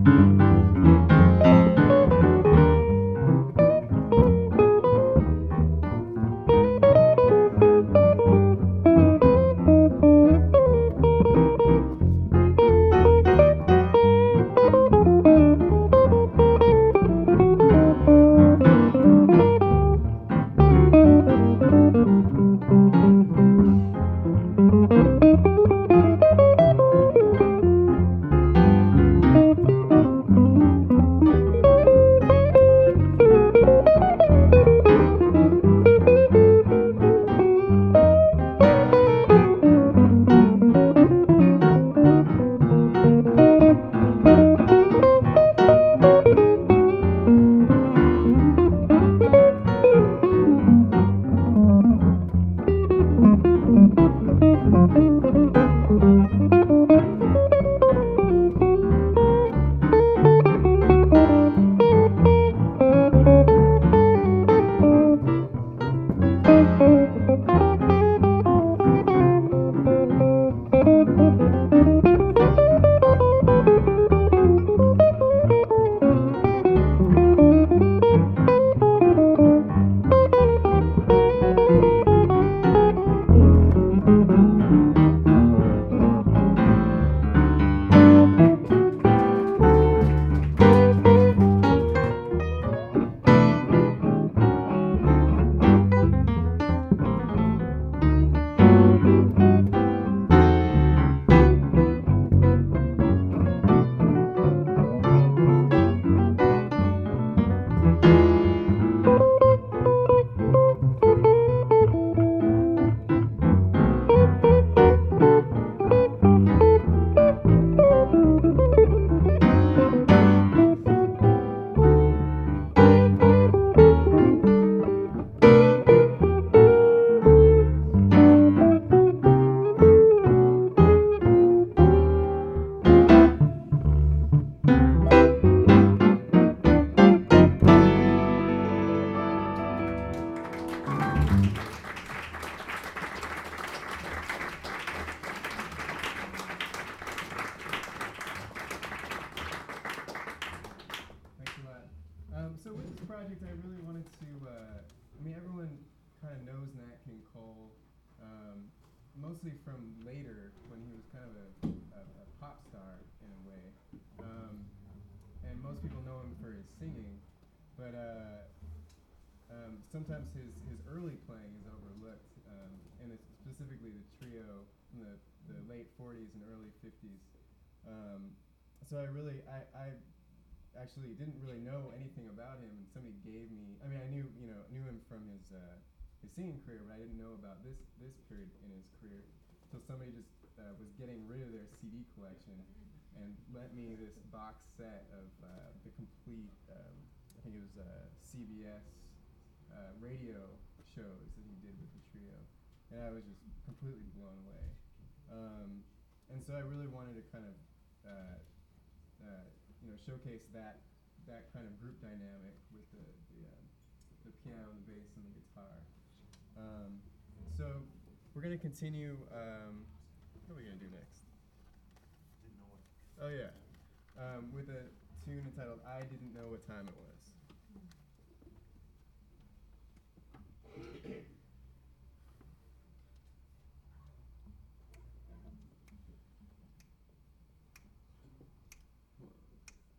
So with this project, I really wanted to, I mean, everyone kind of knows Nat King Cole, mostly from later when he was kind of a pop star in a way. And most people know him for his singing, but sometimes his early playing is overlooked, and it's specifically the trio from the late 40s and early 50s. So I actually didn't really know anything about him, and somebody gave me. I mean, I knew him from his singing career, but I didn't know about this period in his career until somebody just was getting rid of their CD collection and lent me this box set of the complete. I think it was CBS radio shows that he did with the trio, and I was just completely blown away. And so I really wanted to kind of showcase that kind of group dynamic with the piano, the bass, and the guitar. So we're gonna continue. What are we gonna do next? Didn't know what. Oh yeah, with a tune entitled "I Didn't Know What Time It Was."